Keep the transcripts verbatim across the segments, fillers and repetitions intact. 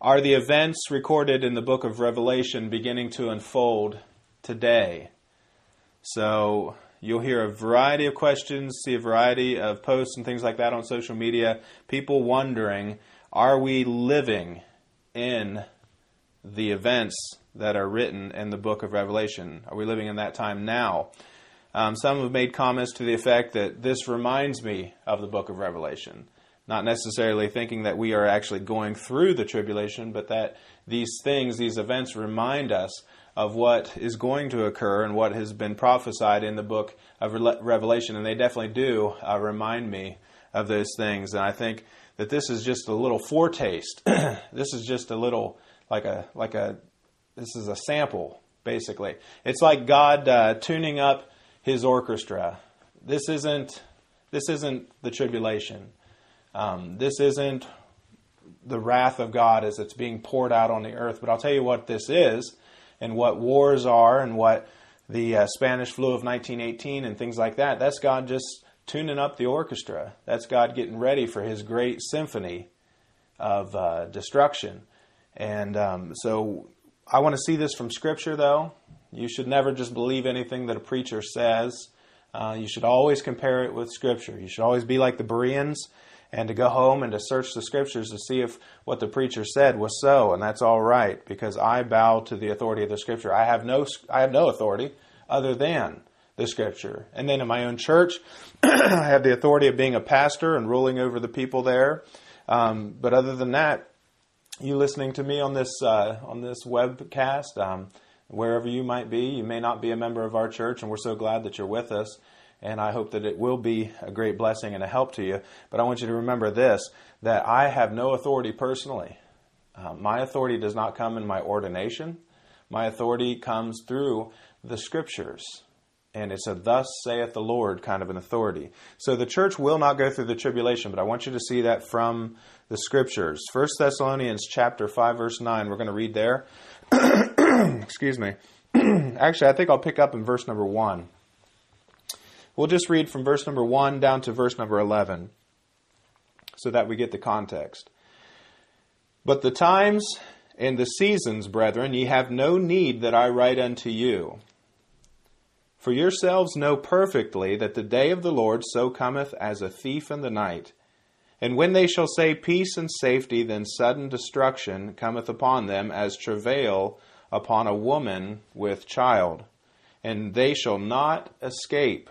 Are the events recorded in the book of Revelation beginning to unfold today? So you'll hear a variety of questions, see a variety of posts and things like that on social media. People wondering, are we living in the events that are written in the book of Revelation? Are we living in that time now? Um, some have made comments to the effect that this reminds me of the book of Revelation. Not necessarily thinking that we are actually going through the tribulation, but that these things, these events remind us of what is going to occur and what has been prophesied in the book of Revelation. And they definitely do uh, remind me of those things. And I think that this is just a little foretaste. This is just a little, like a, like a, this is a sample, basically. It's like God uh, tuning up His orchestra. This isn't, this isn't the tribulation. Um, this isn't the wrath of God as it's being poured out on the earth. But I'll tell you what this is, and what wars are, and what the uh, Spanish flu of nineteen eighteen and things like that. That's God just tuning up the orchestra. That's God getting ready for His great symphony of uh, destruction. And um, so I want to see this from Scripture, though. You should never just believe anything that a preacher says. Uh, you should always compare it with Scripture. You should always be like the Bereans, and to go home and to search the Scriptures to see if what the preacher said was so, and that's all right, because I bow to the authority of the Scripture. I have no, I have no authority other than the Scripture. And then in my own church, I have the authority of being a pastor and ruling over the people there. Um, but other than that, you listening to me on this uh, on this webcast, um, wherever you might be, you may not be a member of our church, and we're so glad that you're with us. And I hope that it will be a great blessing and a help to you. But I want you to remember this, that I have no authority personally. Uh, my authority does not come in my ordination. My authority comes through the Scriptures. And it's a thus saith the Lord kind of an authority. So the church will not go through the tribulation, but I want you to see that from the Scriptures. First Thessalonians chapter five, verse nine, we're going to read there. Excuse me. Actually, I think I'll pick up in verse number one. We'll just read from verse number one down to verse number eleven so that we get the context. But the times and the seasons, brethren, ye have no need that I write unto you. For yourselves know perfectly that the day of the Lord so cometh as a thief in the night. And when they shall say peace and safety, then sudden destruction cometh upon them as travail upon a woman with child. And they shall not escape.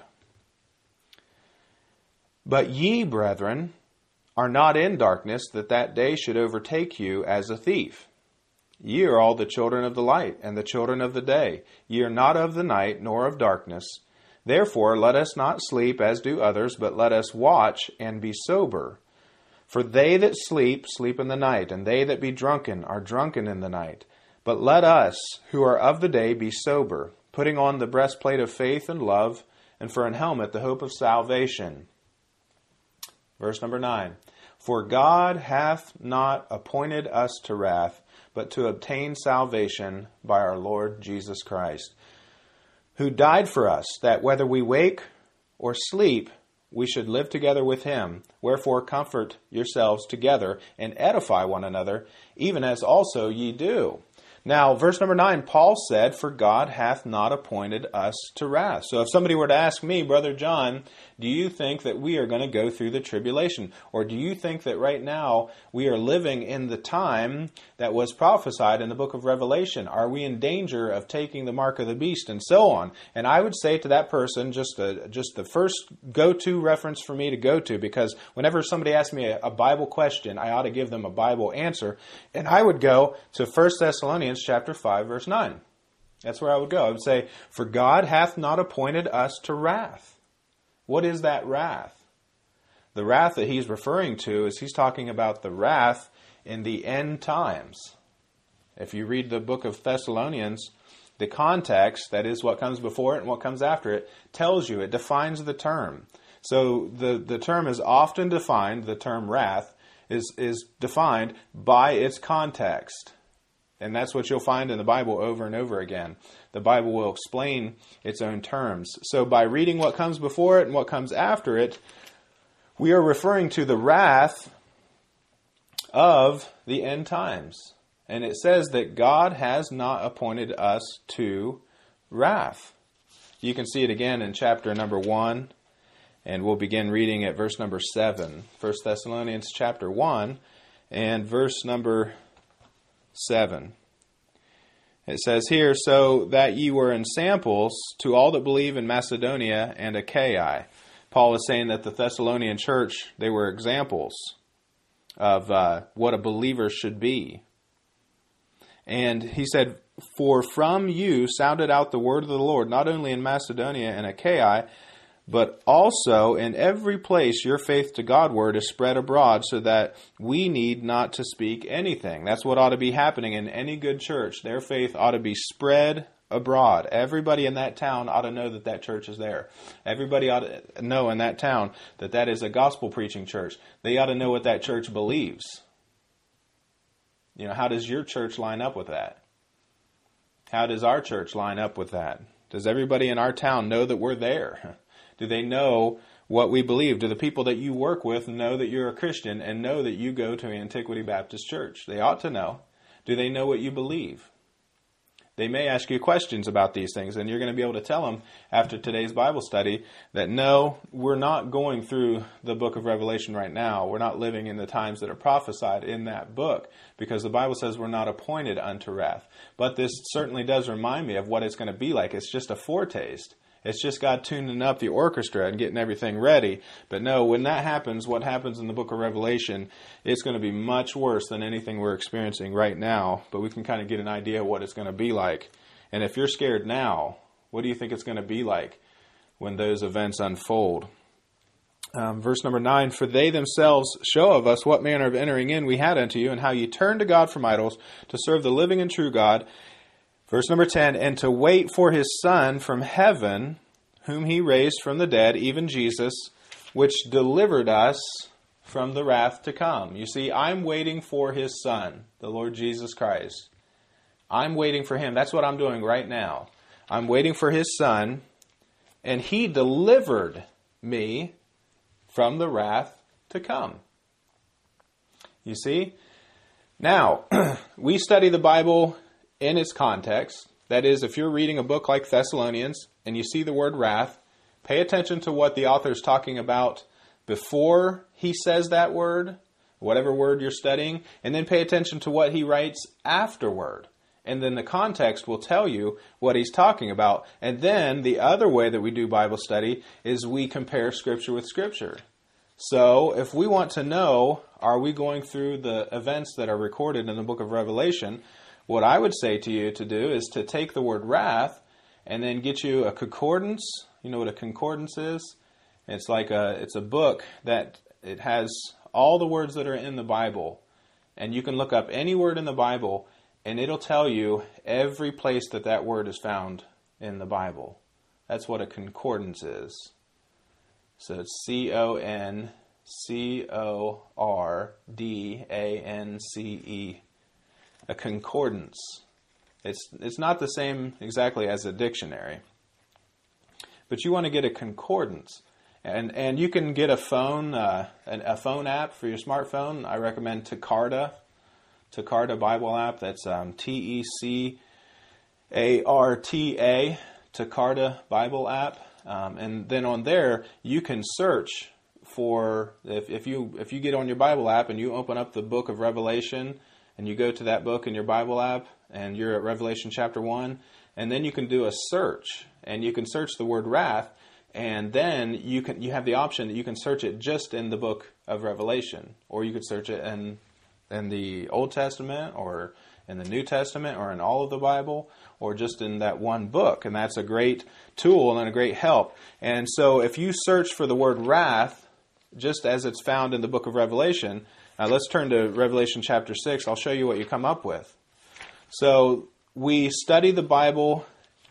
But ye, brethren, are not in darkness, that that day should overtake you as a thief. Ye are all the children of the light, and the children of the day. Ye are not of the night, nor of darkness. Therefore let us not sleep as do others, but let us watch and be sober. For they that sleep, sleep in the night, and they that be drunken are drunken in the night. But let us, who are of the day, be sober, putting on the breastplate of faith and love, and for an helmet the hope of salvation. Verse number nine. For God hath not appointed us to wrath, but to obtain salvation by our Lord Jesus Christ, who died for us, that whether we wake or sleep, we should live together with Him. Wherefore comfort yourselves together, and edify one another, even as also ye do. Now, verse number nine, Paul said, for God hath not appointed us to wrath. So if somebody were to ask me, Brother John, do you think that we are going to go through the tribulation? Or do you think that right now we are living in the time that was prophesied in the book of Revelation? Are we in danger of taking the mark of the beast and so on? And I would say to that person, just a, just the first go-to reference for me to go to, because whenever somebody asks me a, a Bible question, I ought to give them a Bible answer. And I would go to First Thessalonians chapter five, verse nine. That's where I would go. I would say, for God hath not appointed us to wrath. What is that wrath? The wrath that he's referring to is he's talking about the wrath in the end times. If you read the book of Thessalonians, the context, that is what comes before it and what comes after it, tells you, it defines the term. So the, the term is often defined, the term wrath, is, is defined by its context. And that's what you'll find in the Bible over and over again. The Bible will explain its own terms. So by reading what comes before it and what comes after it, we are referring to the wrath of the end times. And it says that God has not appointed us to wrath. You can see it again in chapter number one, and we'll begin reading at verse number seven. First Thessalonians chapter one and verse number seven. It says here, so that ye were in samples to all that believe in Macedonia and Achaia. Paul is saying that the Thessalonian church, they were examples of uh, what a believer should be. And he said, for from you sounded out the word of the Lord, not only in Macedonia and Achaia, but also in every place your faith to Godward is spread abroad, so that we need not to speak anything. That's what ought to be happening in any good church. Their faith ought to be spread abroad. Everybody in that town ought to know that that church is there. Everybody ought to know in that town that that is a gospel preaching church. They ought to know what that church believes. You know, how does your church line up with that? How does our church line up with that? Does everybody in our town know that we're there? Do they know what we believe? Do the people that you work with know that you're a Christian and know that you go to Antiquity Baptist Church? They ought to know. Do they know what you believe? They may ask you questions about these things, and you're going to be able to tell them after today's Bible study that no, we're not going through the book of Revelation right now. We're not living in the times that are prophesied in that book, because the Bible says we're not appointed unto wrath. But this certainly does remind me of what it's going to be like. It's just a foretaste. It's just God tuning up the orchestra and getting everything ready. But no, when that happens, what happens in the book of Revelation, it's going to be much worse than anything we're experiencing right now. But we can kind of get an idea of what it's going to be like. And if you're scared now, what do you think it's going to be like when those events unfold? Um, verse number nine, for they themselves show of us what manner of entering in we had unto you, and how ye turned to God from idols to serve the living and true God. Verse number ten, and to wait for his Son from heaven, whom he raised from the dead, even Jesus, which delivered us from the wrath to come. You see, I'm waiting for his Son, the Lord Jesus Christ. I'm waiting for him. That's what I'm doing right now. I'm waiting for his Son, and he delivered me from the wrath to come. You see? Now, we study the Bible in its context. That is, if you're reading a book like Thessalonians and you see the word wrath, pay attention to what the author is talking about before he says that word, whatever word you're studying, and then pay attention to what he writes afterward. And then the context will tell you what he's talking about. And then the other way that we do Bible study is we compare Scripture with Scripture. So if we want to know, are we going through the events that are recorded in the book of Revelation, what I would say to you to do is to take the word wrath and then get you a concordance. You know what a concordance is? It's like a it's a book that it has all the words that are in the Bible. And you can look up any word in the Bible and it'll tell you every place that that word is found in the Bible. That's what a concordance is. So it's C O N C O R D A N C E. A concordance. It's it's not the same exactly as a dictionary. But you want to get a concordance. And and you can get a phone, uh, an, a phone app for your smartphone. I recommend Tecarta. Tecarta Bible app. That's um, T E C A R T A. Tecarta Bible app. Um, and then on there, you can search for, if, if you if you get on your Bible app and you open up the book of Revelation, and you go to that book in your Bible app, and you're at Revelation chapter one, and then you can do a search, and you can search the word wrath, and then you can you have the option that you can search it just in the book of Revelation, or you could search it in in the Old Testament, or in the New Testament, or in all of the Bible, or just in that one book, and that's a great tool and a great help. And so if you search for the word wrath, just as it's found in the book of Revelation. Now let's turn to Revelation chapter six. I'll show you what you come up with. So we study the Bible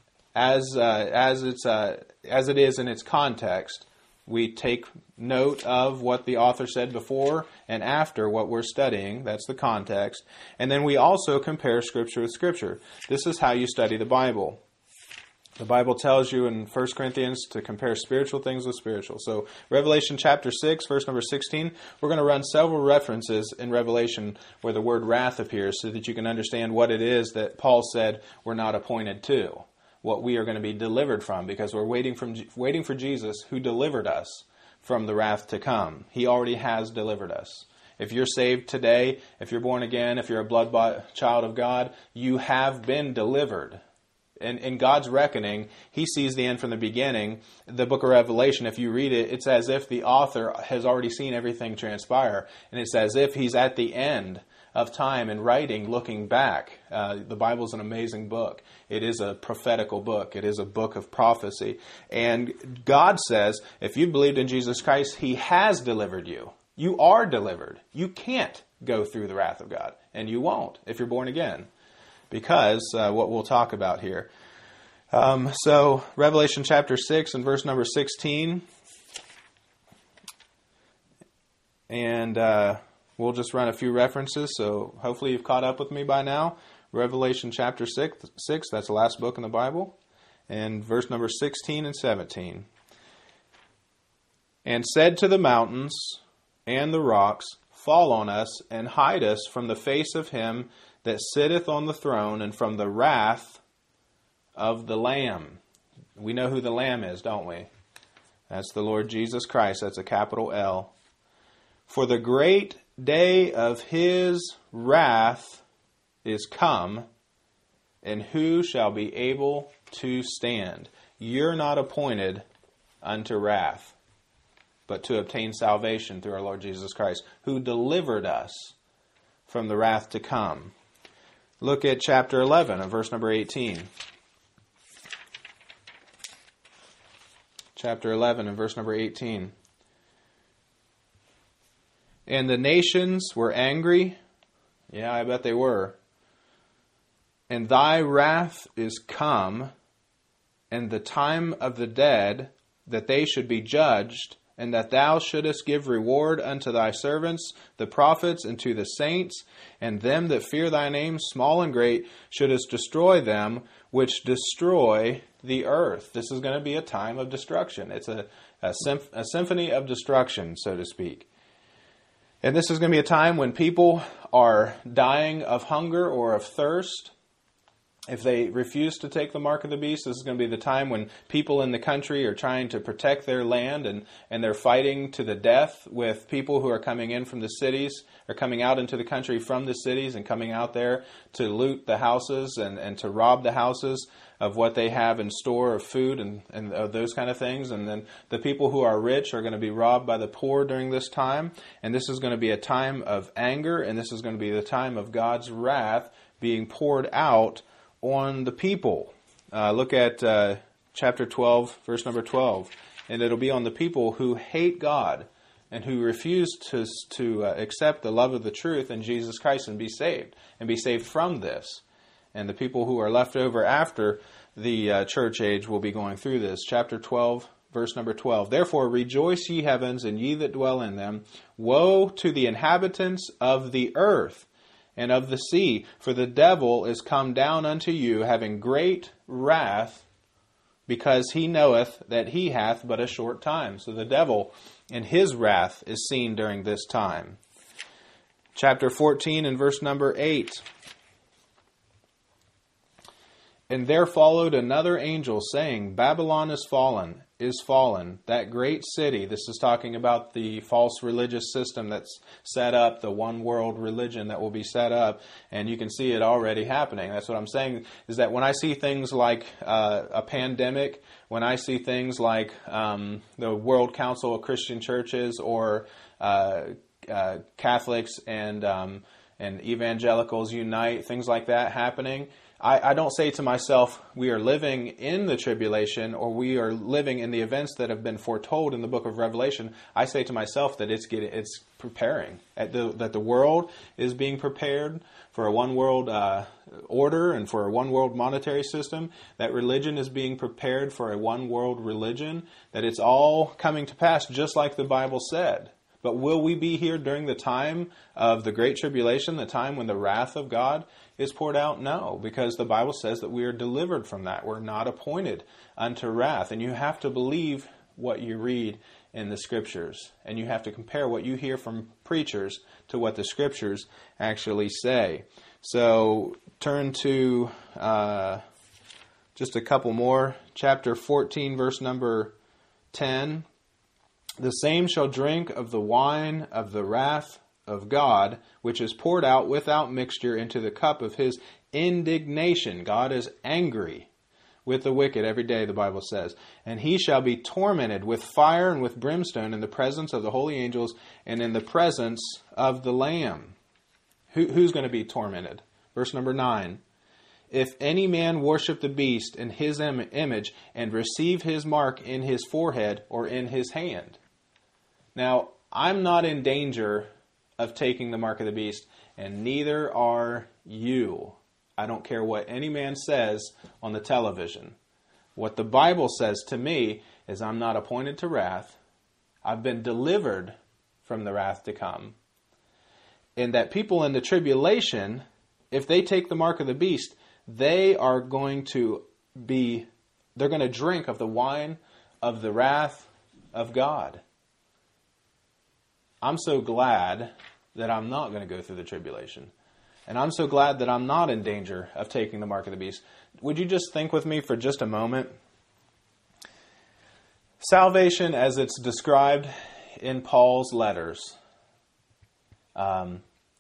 as uh, as it's uh, as it is in its context. We take note of what the author said before and after what we're studying. That's the context. And then we also compare Scripture with Scripture. This is how you study the Bible. The Bible tells you in First Corinthians to compare spiritual things with spiritual. So Revelation chapter six, verse number sixteen, we're going to run several references in Revelation where the word wrath appears so that you can understand what it is that Paul said we're not appointed to, what we are going to be delivered from, because we're waiting from waiting for Jesus who delivered us from the wrath to come. He already has delivered us. If you're saved today, if you're born again, if you're a blood-bought child of God, you have been delivered. In, in God's reckoning, He sees the end from the beginning. The book of Revelation, if you read it, it's as if the author has already seen everything transpire. And it's as if he's at the end of time and writing, looking back. Uh, the Bible is an amazing book. It is a prophetical book. It is a book of prophecy. And God says, if you believed in Jesus Christ, He has delivered you. You are delivered. You can't go through the wrath of God. And you won't if you're born again. Because uh, what we'll talk about here. Um, so, Revelation chapter six and verse number sixteen. And uh, we'll just run a few references. So, hopefully you've caught up with me by now. Revelation chapter six, six, that's the last book in the Bible. And verse number sixteen and seventeen. And said to the mountains and the rocks, fall on us and hide us from the face of Him that sitteth on the throne, and from the wrath of the Lamb. We know who the Lamb is, don't we? That's the Lord Jesus Christ. That's a capital L. For the great day of His wrath is come, and who shall be able to stand? You're not appointed unto wrath, but to obtain salvation through our Lord Jesus Christ, who delivered us from the wrath to come. Look at chapter eleven and verse number eighteen. Chapter eleven and verse number eighteen. And the nations were angry. Yeah, I bet they were. And thy wrath is come, and the time of the dead, that they should be judged, and that thou shouldest give reward unto thy servants, the prophets, and to the saints, and them that fear thy name, small and great, shouldest destroy them which destroy the earth. This is going to be a time of destruction. It's a, a, symph- a symphony of destruction, so to speak. And this is going to be a time when people are dying of hunger or of thirst. If they refuse to take the mark of the beast, this is going to be the time when people in the country are trying to protect their land, and, and they're fighting to the death with people who are coming in from the cities, or coming out into the country from the cities and coming out there to loot the houses and, and to rob the houses of what they have in store of food and, and uh, those kind of things. And then the people who are rich are going to be robbed by the poor during this time. And this is going to be a time of anger, and this is going to be the time of God's wrath being poured out on the people. Uh, look at uh, chapter twelve, verse number twelve. And it'll be on the people who hate God and who refuse to, to uh, accept the love of the truth in Jesus Christ and be saved, and be saved from this. And the people who are left over after the uh, church age will be going through this. Chapter twelve, verse number twelve. Therefore rejoice, ye heavens, and ye that dwell in them. Woe to the inhabitants of the earth and of the sea, for the devil is come down unto you, having great wrath, because he knoweth that he hath but a short time. So the devil and his wrath is seen during this time. Chapter fourteen and verse number eight. And there followed another angel, saying, Babylon is fallen, is fallen, that great city. This is talking about the false religious system that's set up, the one world religion that will be set up, and you can see it already happening. That's what I'm saying, is that when I see things like uh, a pandemic, when I see things like um, the World Council of Christian Churches, or uh, uh, Catholics and um, and evangelicals unite, things like that happening, I, I don't say to myself, we are living in the tribulation, or we are living in the events that have been foretold in the book of Revelation. I say to myself that it's getting, it's preparing, at the, that the world is being prepared for a one world uh, order and for a one world monetary system, that religion is being prepared for a one world religion, that it's all coming to pass just like the Bible said. But will we be here during the time of the Great Tribulation, the time when the wrath of God is poured out? No, because the Bible says that we are delivered from that. We're not appointed unto wrath. And you have to believe what you read in the Scriptures. And you have to compare what you hear from preachers to what the Scriptures actually say. So turn to uh, just a couple more. Chapter fourteen, verse number ten. The same shall drink of the wine of the wrath of God, which is poured out without mixture into the cup of his indignation. God is angry with the wicked every day, the Bible says. And he shall be tormented with fire and with brimstone in the presence of the holy angels and in the presence of the Lamb. Who, who's going to be tormented? Verse number nine. If any man worship the beast in his im- image and receive his mark in his forehead or in his hand. Now, I'm not in danger of taking the mark of the beast, and neither are you. I don't care what any man says on the television. What the Bible says to me is I'm not appointed to wrath. I've been delivered from the wrath to come. And that people in the tribulation, if they take the mark of the beast, they are going to be, they're going to drink of the wine of the wrath of God. I'm so glad that I'm not going to go through the tribulation. And I'm so glad that I'm not in danger of taking the mark of the beast. Would you just think with me for just a moment? Salvation, as it's described in Paul's letters, um,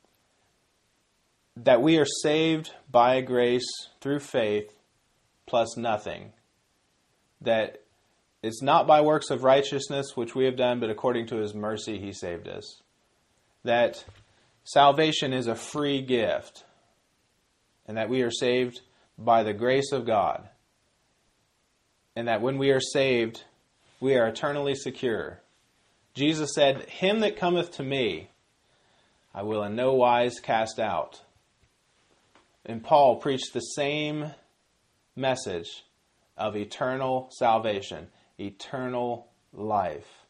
that we are saved by grace through faith plus nothing. That it's not by works of righteousness which we have done, but according to his mercy he saved us. That salvation is a free gift, and that we are saved by the grace of God. And that when we are saved, we are eternally secure. Jesus said, "Him that cometh to me, I will in no wise cast out." And Paul preached the same message of eternal salvation, eternal life.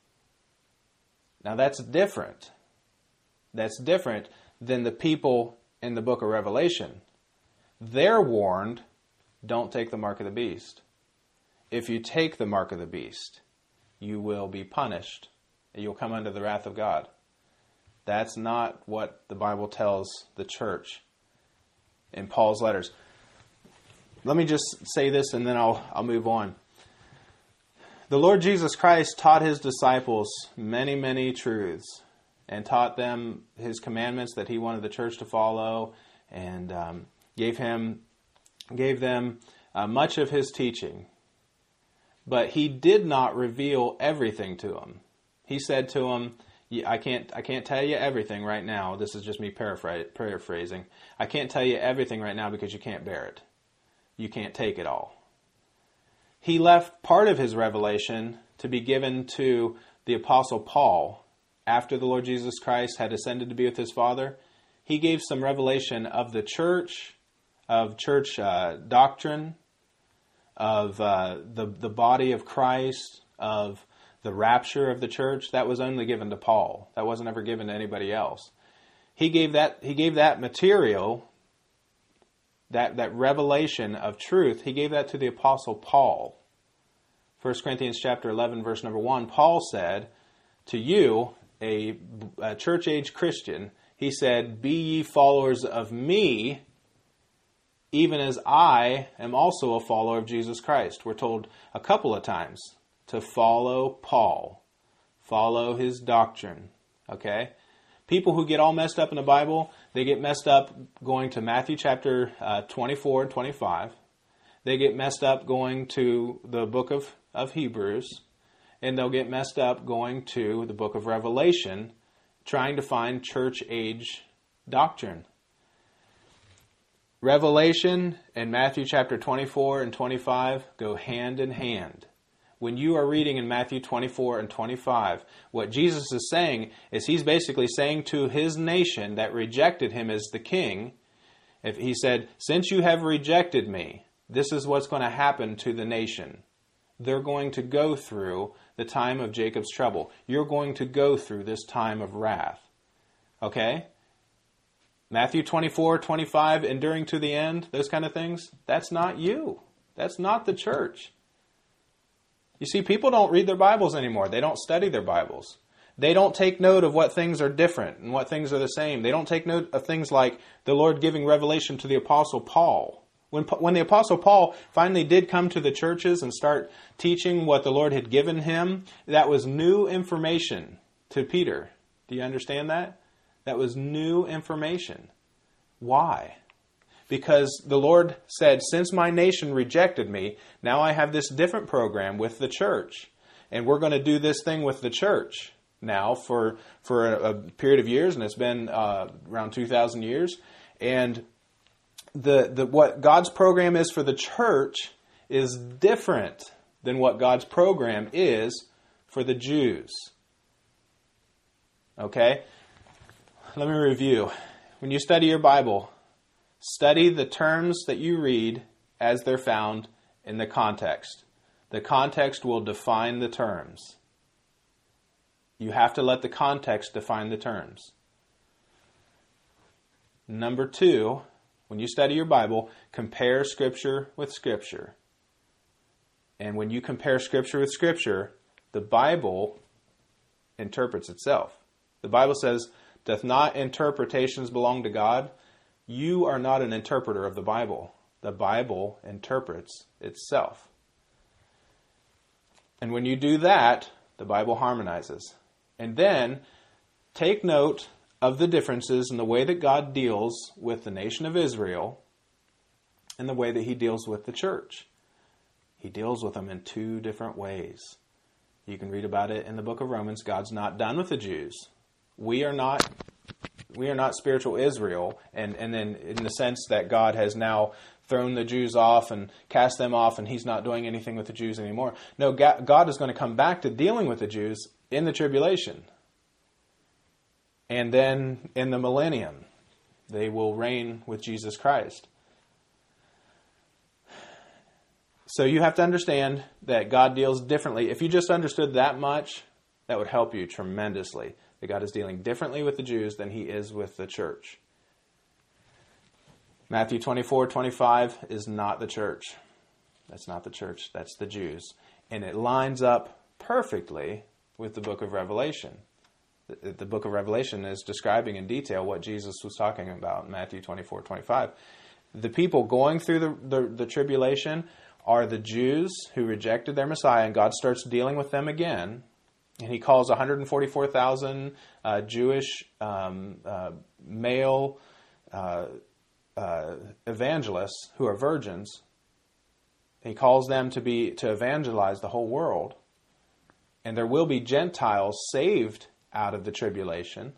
Now that's different. That's different than the people in the book of Revelation. They're warned, don't take the mark of the beast. If you take the mark of the beast, you will be punished. And you'll come under the wrath of God. That's not what the Bible tells the church in Paul's letters. Let me just say this and then I'll, I'll move on. The Lord Jesus Christ taught his disciples many, many truths and taught them his commandments that he wanted the church to follow, and um, gave him, gave them uh, much of his teaching. But he did not reveal everything to them. He said to them, I can't, I can't tell you everything right now. This is just me paraphr- paraphrasing. I can't tell you everything right now because you can't bear it. You can't take it all. He left part of his revelation to be given to the Apostle Paul after the Lord Jesus Christ had ascended to be with his Father. He gave some revelation of the church, of church uh, doctrine, of uh, the, the body of Christ, of the rapture of the church. That was only given to Paul. That wasn't ever given to anybody else. He gave that, he gave that material, that, that revelation of truth, he gave that to the Apostle Paul. First Corinthians chapter eleven, verse number one, Paul said, to you, a, a church-age Christian, he said, be ye followers of me, even as I am also a follower of Jesus Christ. We're told a couple of times to follow Paul, follow his doctrine, okay? People who get all messed up in the Bible, they get messed up going to Matthew chapter uh, twenty-four and twenty-five. They get messed up going to the book of, of Hebrews. And they'll get messed up going to the book of Revelation, trying to find church age doctrine. Revelation and Matthew chapter twenty-four and twenty-five go hand in hand. When you are reading in Matthew twenty-four and twenty-five, what Jesus is saying is he's basically saying to his nation that rejected him as the king, if he said, since you have rejected me, this is what's going to happen to the nation. they're going to go through the time of Jacob's trouble. You're going to go through this time of wrath. Okay? Matthew twenty-four, twenty-five, enduring to the end, those kind of things, that's not you. That's not the church. You see, people don't read their Bibles anymore. They don't study their Bibles. They don't take note of what things are different and what things are the same. They don't take note of things like the Lord giving revelation to the Apostle Paul. When, when the Apostle Paul finally did come to the churches and start teaching what the Lord had given him, that was new information to Peter. Do you understand that? That was new information. Why? Because the Lord said, since my nation rejected me, now I have this different program with the church. And we're going to do this thing with the church now for for a, a period of years, and it's been uh, around two thousand years. And the the what God's program is for the church is different than what God's program is for the Jews. Okay? Let me review. When you study your Bible, study the terms that you read as they're found in the context. The context will define the terms. You have to let the context define the terms. Number two, when you study your Bible, compare Scripture with Scripture. And when you compare Scripture with Scripture, the Bible interprets itself. The Bible says, doth not interpretations belong to God? You are not an interpreter of the Bible. The Bible interprets itself. And when you do that, the Bible harmonizes. And then, take note of the differences in the way that God deals with the nation of Israel and the way that He deals with the church. He deals with them in two different ways. You can read about it in the book of Romans. God's not done with the Jews. We are not we are not spiritual Israel, and, and then in the sense that God has now thrown the Jews off and cast them off, and He's not doing anything with the Jews anymore. No, God is going to come back to dealing with the Jews in the tribulation. And then in the millennium, they will reign with Jesus Christ. So you have to understand that God deals differently. If you just understood that much, that would help you tremendously. That God is dealing differently with the Jews than He is with the church. Matthew twenty-four, twenty-five is not the church. That's not the church. That's the Jews. And it lines up perfectly with the book of Revelation. The, the book of Revelation is describing in detail what Jesus was talking about in Matthew twenty-four, twenty-five. The people going through the, the, the tribulation are the Jews who rejected their Messiah, and God starts dealing with them again. And He calls one hundred forty-four thousand uh, Jewish um, uh, male uh, uh, evangelists who are virgins. He calls them to be to evangelize the whole world. And there will be Gentiles saved out of the tribulation.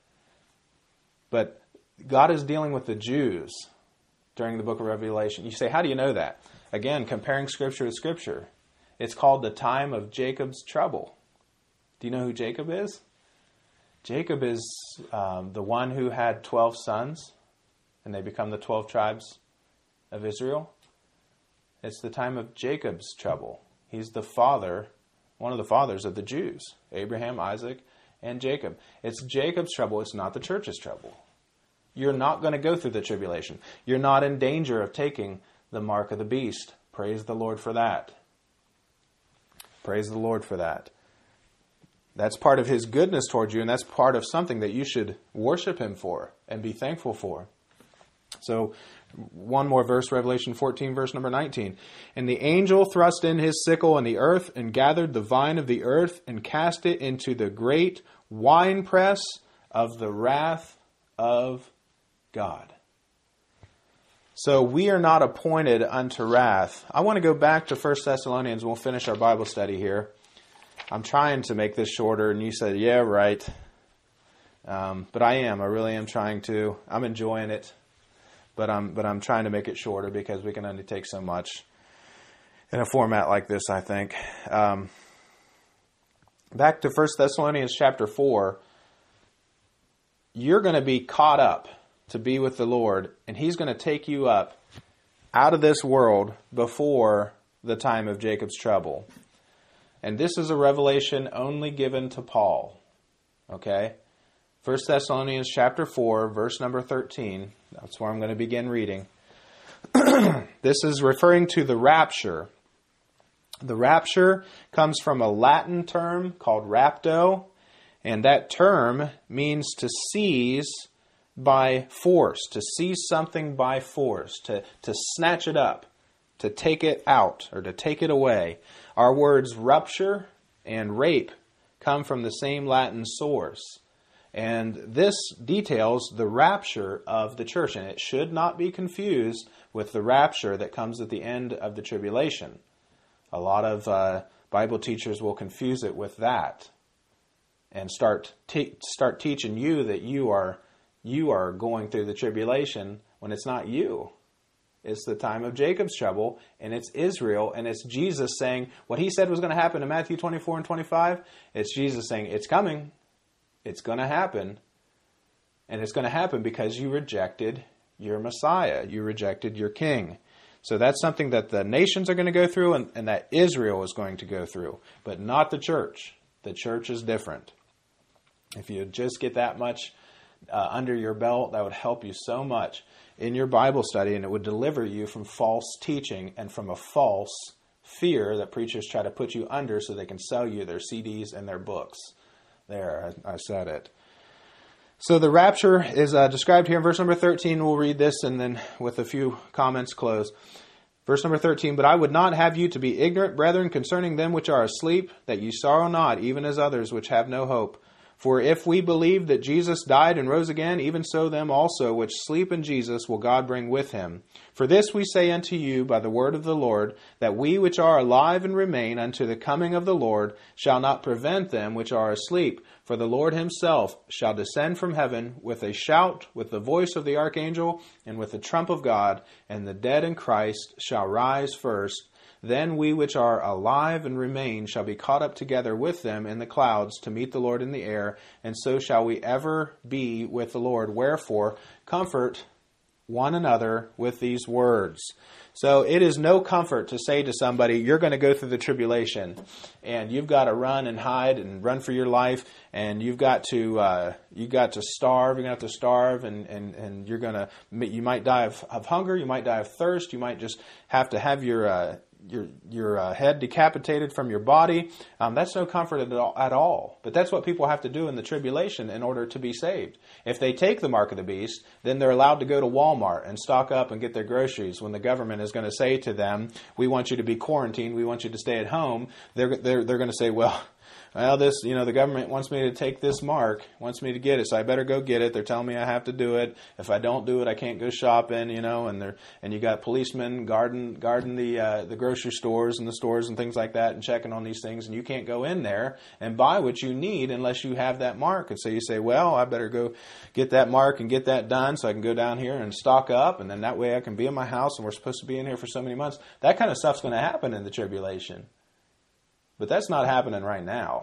But God is dealing with the Jews during the book of Revelation. You say, how do you know that? Again, comparing Scripture with Scripture. It's called the time of Jacob's trouble. Do you know who Jacob is? Jacob is um, the one who had twelve sons, and they become the twelve tribes of Israel. It's the time of Jacob's trouble. He's the father, one of the fathers of the Jews, Abraham, Isaac, and Jacob. It's Jacob's trouble. It's not the church's trouble. You're not going to go through the tribulation. You're not in danger of taking the mark of the beast. Praise the Lord for that. Praise the Lord for that. That's part of His goodness towards you, and that's part of something that you should worship Him for and be thankful for. So, one more verse, Revelation fourteen, verse number nineteen. And the angel thrust in his sickle in the earth and gathered the vine of the earth and cast it into the great winepress of the wrath of God. So we are not appointed unto wrath. I want to go back to First Thessalonians. We'll finish our Bible study here. I'm trying to make this shorter, and you said, yeah, right. Um, but I am. I really am trying to. I'm enjoying it. But I'm, but I'm trying to make it shorter because we can only take so much in a format like this, I think. Um, back to First Thessalonians chapter four. You're going to be caught up to be with the Lord, and He's going to take you up out of this world before the time of Jacob's trouble. And this is a revelation only given to Paul. Okay? First Thessalonians chapter four, verse number thirteen. That's where I'm going to begin reading. This is referring to the rapture. The rapture comes from a Latin term called rapto, and that term means to seize by force, to seize something by force, to, to snatch it up, to take it out, or to take it away. Our words rupture and rape come from the same Latin source. And this details the rapture of the church, and it should not be confused with the rapture that comes at the end of the tribulation. A lot of uh, Bible teachers will confuse it with that and start te- start teaching you that you are you are going through the tribulation when it's not you. It's the time of Jacob's trouble, and it's Israel, and it's Jesus saying what he said was going to happen in Matthew twenty-four and twenty-five. It's Jesus saying, it's coming. It's going to happen. And it's going to happen because you rejected your Messiah. You rejected your king. So that's something that the nations are going to go through and, and that Israel is going to go through, but not the church. The church is different. If you just get that much uh, under your belt, that would help you so much in your Bible study, and it would deliver you from false teaching and from a false fear that preachers try to put you under so they can sell you their C Ds and their books. There, I, I said it. So the rapture is uh, described here in verse number thirteen. We'll read this and then with a few comments close. Verse number thirteen, but I would not have you to be ignorant, brethren, concerning them which are asleep, that ye sorrow not, even as others which have no hope. For if we believe that Jesus died and rose again, even so them also which sleep in Jesus will God bring with him. For this we say unto you by the word of the Lord, that we which are alive and remain unto the coming of the Lord shall not prevent them which are asleep. For the Lord himself shall descend from heaven with a shout, with the voice of the archangel, and with the trump of God, and the dead in Christ shall rise first. Then we which are alive and remain shall be caught up together with them in the clouds to meet the Lord in the air, and so shall we ever be with the Lord. Wherefore, comfort one another with these words. So it is no comfort to say to somebody, you're going to go through the tribulation, and you've got to run and hide and run for your life, and you've got to uh, you've got to starve. You're going to have to starve, and, and, and you're going to you might die of, of hunger. You might die of thirst. You might just have to have your uh, your your uh, head decapitated from your body. Um, that's no comfort at all, at all. But that's what people have to do in the tribulation in order to be saved. If they take the mark of the beast, then they're allowed to go to Walmart and stock up and get their groceries. When the government is going to say to them, we want you to be quarantined, we want you to stay at home, they're they're, they're going to say, well, well, this, you know, the government wants me to take this mark, wants me to get it, so I better go get it. They're telling me I have to do it. If I don't do it, I can't go shopping, you know, and they're, and you got policemen guarding, guarding the, uh, the grocery stores and the stores and things like that and checking on these things, and you can't go in there and buy what you need unless you have that mark. And so you say, well, I better go get that mark and get that done so I can go down here and stock up, and then that way I can be in my house, and we're supposed to be in here for so many months. That kind of stuff's going to happen in the tribulation. But that's not happening right now.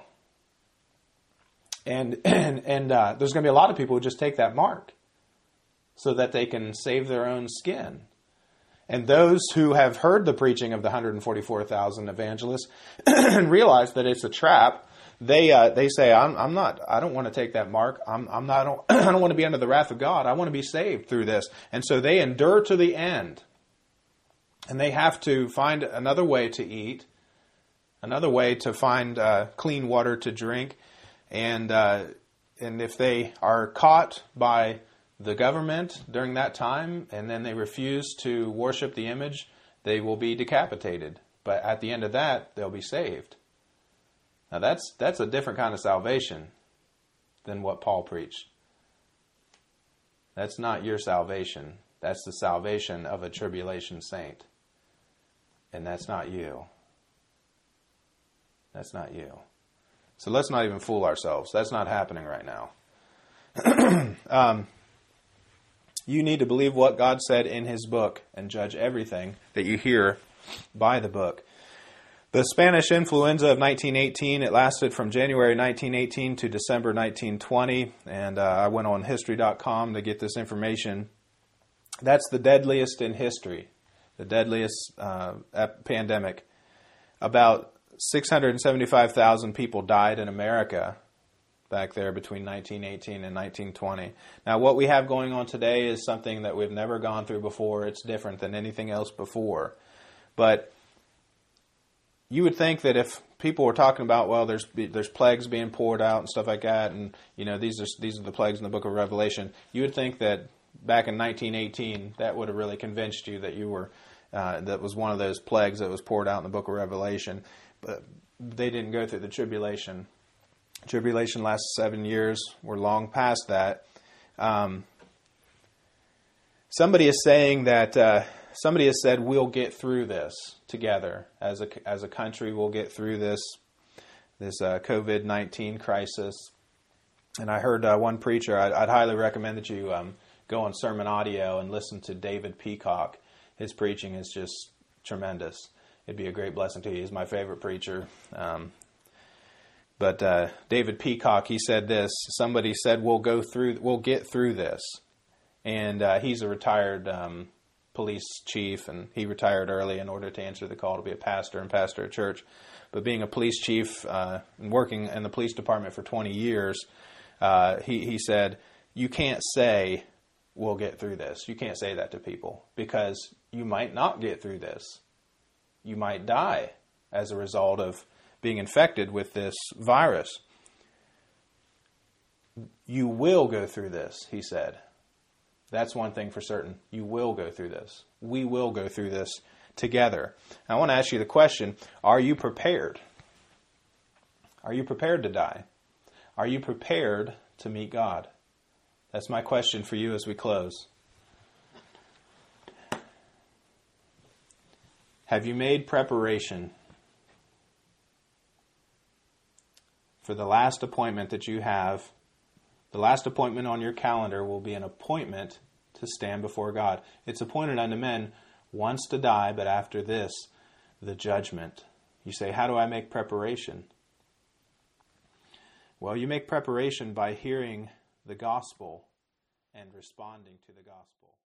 And and, and uh, there's going to be a lot of people who just take that mark so that they can save their own skin. And those who have heard the preaching of the one hundred forty-four thousand evangelists and realize that it's a trap, they uh, they say, I'm, I'm not, I don't want to take that mark. I'm, I'm not, I don't, I don't want to be under the wrath of God. I want to be saved through this. And so they endure to the end. And they have to find another way to eat, another way to find uh, clean water to drink. And uh, and if they are caught by the government during that time and then they refuse to worship the image, they will be decapitated. But at the end of that, they'll be saved. Now that's that's a different kind of salvation than what Paul preached. That's not your salvation. That's the salvation of a tribulation saint. And that's not you. That's not you. So let's not even fool ourselves. That's not happening right now. um, you need to believe what God said in His book and judge everything that you hear by the book. The Spanish influenza of nineteen eighteen, it lasted from January nineteen eighteen to December nineteen twenty. And uh, I went on history dot com to get this information. That's the deadliest in history. the deadliest uh, ep- pandemic. About six hundred seventy-five thousand people died in America back there between nineteen eighteen and nineteen twenty. Now, what we have going on today is something that we've never gone through before. It's different than anything else before. But you would think that if people were talking about, well, there's there's plagues being poured out and stuff like that, and you know these are these are the plagues in the book of Revelation, you would think that back in nineteen eighteen that would have really convinced you that you were uh, that was one of those plagues that was poured out in the book of Revelation. But they didn't go through the tribulation. Tribulation lasts seven years. We're long past that. Um, somebody is saying that uh, somebody has said we'll get through this together as a as a country. We'll get through this this uh, COVID nineteen crisis. And I heard uh, one preacher. I'd, I'd highly recommend that you um, go on Sermon Audio and listen to David Peacock. His preaching is just tremendous. It'd be a great blessing to you. He's my favorite preacher. Um, But uh, David Peacock, he said this. Somebody said, "We'll go through. We'll get through this." And uh, he's a retired um, police chief, and he retired early in order to answer the call to be a pastor and pastor a church. But being a police chief uh, and working in the police department for twenty years, uh, he he said, "You can't say we'll get through this. You can't say that to people because you might not get through this. You might die as a result of being infected with this virus. You will go through this," he said. That's one thing for certain. You will go through this. We will go through this together. I want to ask you the question, are you prepared? Are you prepared to die? Are you prepared to meet God? That's my question for you as we close. Have you made preparation for the last appointment that you have? The last appointment on your calendar will be an appointment to stand before God. It's appointed unto men once to die, but after this, the judgment. You say, how do I make preparation? Well, you make preparation by hearing the gospel and responding to the gospel.